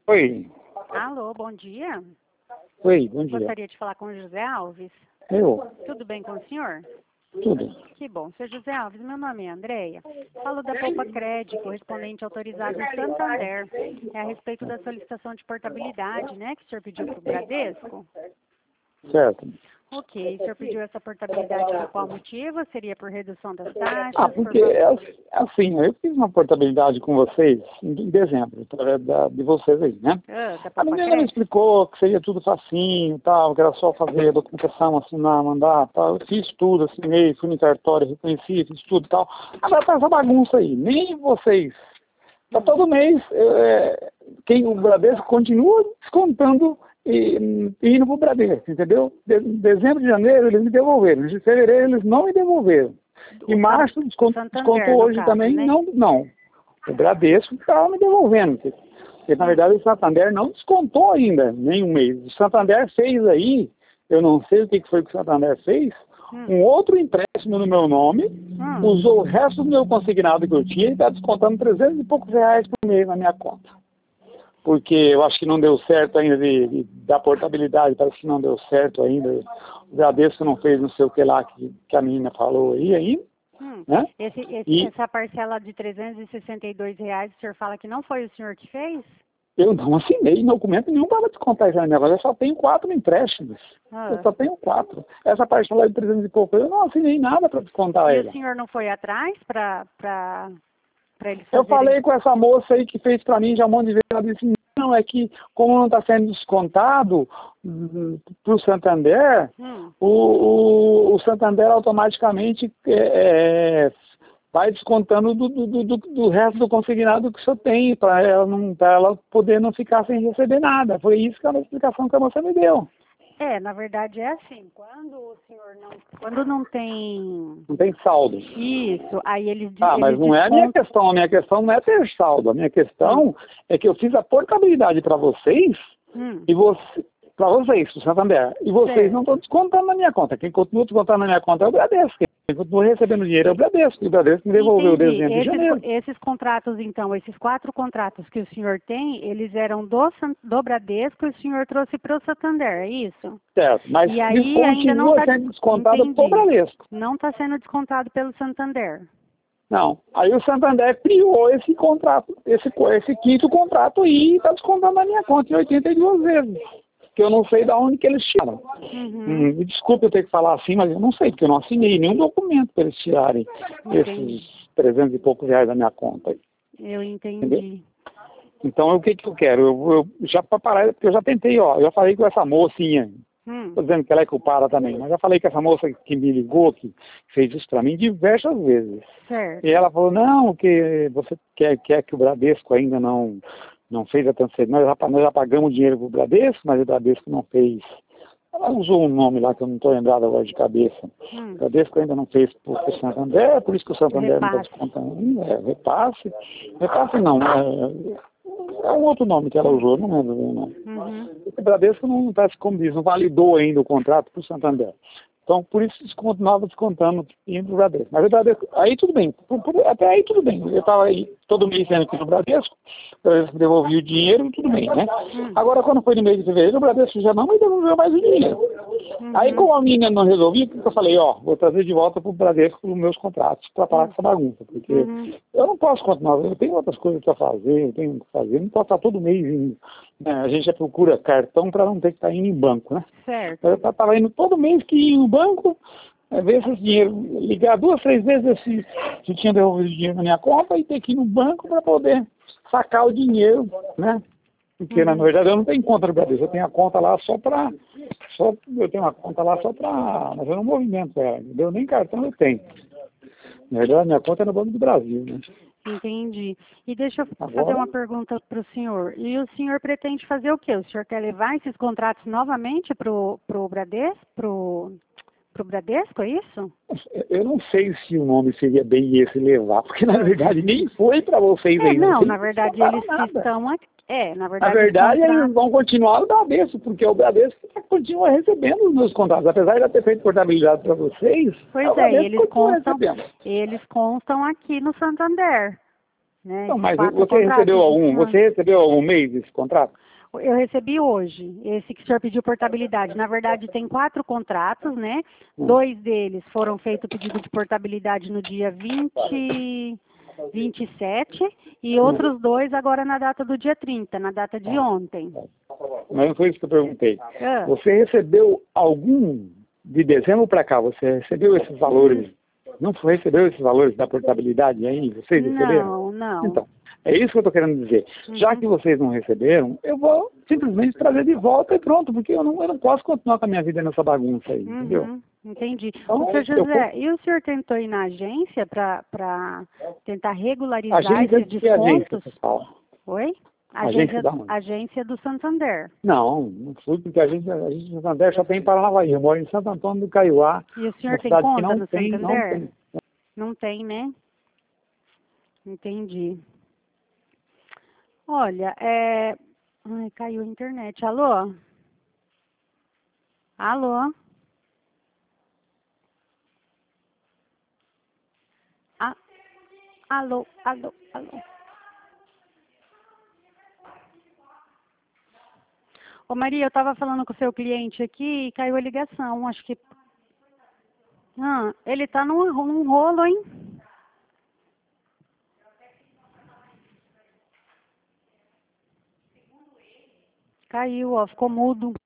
Oi. Alô, bom dia. Oi, bom dia. Gostaria de falar com o José Alves. Eu? Tudo bem com o senhor? Tudo. Que bom. Seu José Alves, meu nome é Andréia. Falo da Poupa Crédito, correspondente autorizado em Santander. É a respeito da solicitação de portabilidade, né, que o senhor pediu para o Bradesco? Certo. Ok. O senhor pediu essa portabilidade por qual motivo? Seria por redução das taxas? Porque assim, eu fiz uma portabilidade com vocês em dezembro, através de vocês aí, né? Da A Poupa menina me Crédito? explicou que seria tudo facinho, tal, que era só fazer a documentação, assinar, mandar, tal. Eu fiz tudo, assinei, fui no cartório, reconheci, fiz tudo, tal. Agora tá essa bagunça aí, nem vocês. Tá todo mês, o Bradesco continua descontando e indo pro Bradesco, entendeu? Dezembro de janeiro eles me devolveram, de fevereiro eles não me devolveram. Em março descontou hoje caso, também, né? não. O Bradesco estava me devolvendo, porque na verdade o Santander não descontou ainda, nem um mês. O Santander fez aí, eu não sei o que foi que o Santander fez, um outro empréstimo no meu nome, usou o resto do meu consignado que eu tinha e está descontando 300 e poucos reais por mês na minha conta. Porque eu acho que não deu certo ainda da portabilidade, parece que não deu certo ainda. O Bradesco não fez não sei o que lá que a menina falou aí ainda. Né? Essa parcela de R$ 362, o senhor fala que não foi o senhor que fez? Eu não assinei documento nenhum para descontar esse negócio. Eu só tenho 4 empréstimos. Eu só tenho 4. Essa parcela de 300 e pouco, eu não assinei nada para descontar ela. E o senhor não foi atrás para eles fazerem? Eu falei com essa moça aí que fez para mim já um monte de vezes. Ela disse, não, é que como não está sendo descontado para o Santander, o Santander automaticamente vai descontando do resto do consignado que o senhor tem, para ela poder não ficar sem receber nada. Foi isso que a explicação que a moça me deu. Na verdade é assim, quando não tem... Não tem saldo. Isso, aí eles mas não é a minha questão. A minha questão não é ter saldo. A minha questão é que eu fiz a portabilidade para vocês, para vocês, para o Santander, e vocês não estão descontando na minha conta. Quem continua descontando na minha conta é o Bradesco. Quem continua recebendo dinheiro é o Bradesco. E o Bradesco me devolveu dezembro e janeiro. Esses contratos, então, esses 4 contratos que o senhor tem, eles eram do Bradesco e o senhor trouxe para o Santander, é isso? Certo, mas e aí ainda não está sendo descontado pelo Bradesco. Não está sendo descontado pelo Santander. Não. Aí o Santander criou esse contrato, esse quinto contrato e está descontando na minha conta em 82 vezes. Que eu não sei de onde que eles tiram. Me desculpe eu ter que falar assim, mas eu não sei, porque eu não assinei nenhum documento para eles tirarem esses 300 e poucos reais da minha conta. Eu entendi. Entendeu? Então, o que eu quero? Eu já para parar, porque eu já tentei, eu já falei com essa mocinha. Estou dizendo que ela é culpada também, mas já falei com essa moça que me ligou, que fez isso para mim diversas vezes. Certo. E ela falou, não, que você quer que o Bradesco ainda não fez a transferência. Nós já pagamos dinheiro para o Bradesco, mas o Bradesco não fez. Ela usou um nome lá que eu não estou lembrado agora de cabeça. O Bradesco ainda não fez para o Santander, por isso que o Santander não está descontando. Repasse. Repasse não, é um outro nome que ela usou, não lembro o nome. O Bradesco não está, como diz, não validou ainda o contrato para o Santander. Então, por isso, continuava descontando indo para o Bradesco. Mas o Bradesco, aí tudo bem. Até aí tudo bem. Eu estava aí todo mês sendo aqui no Bradesco, eu devolvi o dinheiro, tudo bem, né? Agora, quando foi no mês de fevereiro, o Bradesco já não me devolveu mais o dinheiro. Aí, como a minha não resolvia, eu falei, vou trazer de volta para o Bradesco os meus contratos, para parar com essa bagunça. Porque eu não posso continuar, eu tenho outras coisas para fazer, eu tenho que fazer, não posso estar todo mês indo. A gente já procura cartão para não ter que estar indo em banco, né? Certo. Eu estava indo todo mês que ia no banco, ver esse dinheiro, ligar 2, 3 vezes se tinha devolvido o dinheiro na minha conta e ter que ir no banco para poder sacar o dinheiro, né? Porque, na verdade, eu não tenho conta no Bradesco, eu tenho a conta lá eu tenho uma conta lá só para fazer um movimento, entendeu? Nem cartão eu tenho. Na verdade, a minha conta é no Banco do Brasil, né? Entendi. E deixa eu fazer uma pergunta para o senhor. E o senhor pretende fazer o quê? O senhor quer levar esses contratos novamente para o Bradesco? Pro Bradesco, é isso? Eu não sei se o nome seria bem esse levar, porque na verdade nem foi para vocês ainda. Não, na verdade eles estão aqui. Na verdade eles vão continuar no Bradesco, porque o Bradesco continua recebendo os meus contratos. Apesar de eu ter feito portabilidade para vocês, eles constam aqui no Santander. né? Não, mas 4 você recebeu contratos algum, esse ano. você recebeu algum mês desse contrato? Eu recebi hoje, esse que o senhor pediu portabilidade. Na verdade, tem 4 contratos, né? 2 deles foram feito o pedido de portabilidade no dia 27 e outros 2 agora na data do dia 30, na data de ontem. Mas não foi isso que eu perguntei. Ah. Você recebeu algum, de dezembro para cá, você recebeu esses valores? Não recebeu esses valores da portabilidade aí? Vocês receberam? Não. Então, é isso que eu estou querendo dizer. Já que vocês não receberam, eu vou simplesmente trazer de volta e pronto, porque eu não posso continuar com a minha vida nessa bagunça aí, entendeu? Entendi. Então, O senhor José, e o senhor tentou ir na agência para tentar regularizar agência esses de que agência, descontos? pessoal? Oi? Agência da onde? Agência do Santander. Não fui, porque a gente de Santander só tem em Paranavaí. Eu moro em Santo Antônio do Caiuá, E o uma senhor tem cidade que conta não no tem, Santander? Não tem, né? Entendi. Olha, Ai, caiu a internet. Alô? Alô? Ah, alô? Ô Maria, eu estava falando com o seu cliente aqui e caiu a ligação. Acho que... ele está num rolo, hein? Caiu, ó, ficou mudo.